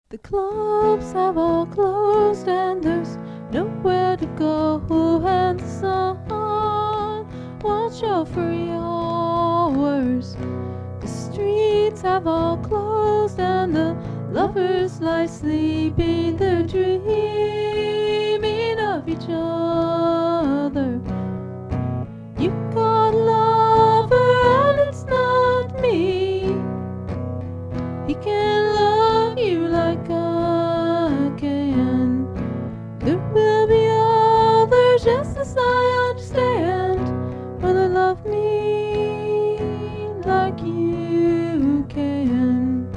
The clubs have all closed and there's nowhere to go, and the sun won't show for hours. The streets have all closed and the lovers lie sleeping, they're dreaming of each other. You got a lover and it's not me. He can't love you like I can. There will be others just as I understand, will they love me like you can?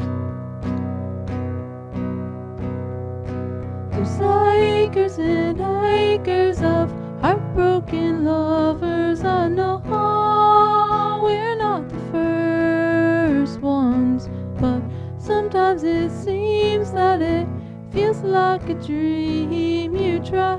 There's acres and acres of heartbroken lovers. I know we're not the first ones, but sometimes it seems that it feels like a dream. You try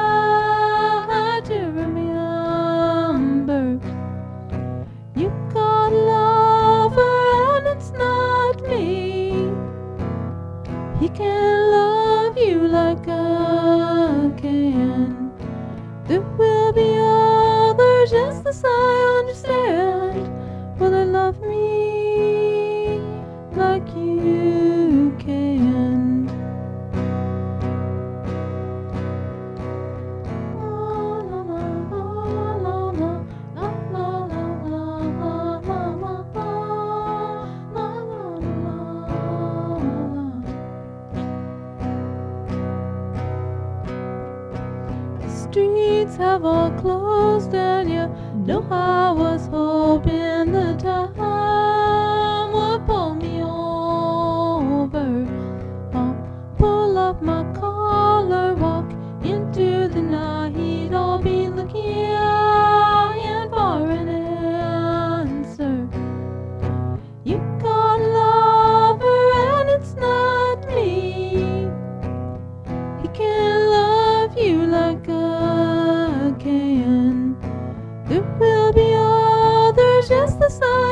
to remember. You got a lover and it's not me. He can't love you like I can. There will be others just as I understand, will they love me like you can? The streets have all closed and you know I was hoping the time would pull me over. I'll pull up my collar, walk into the night. I'll be looking for an answer. You got a lover and it's not me. He can't love you like I can. There will be others just as I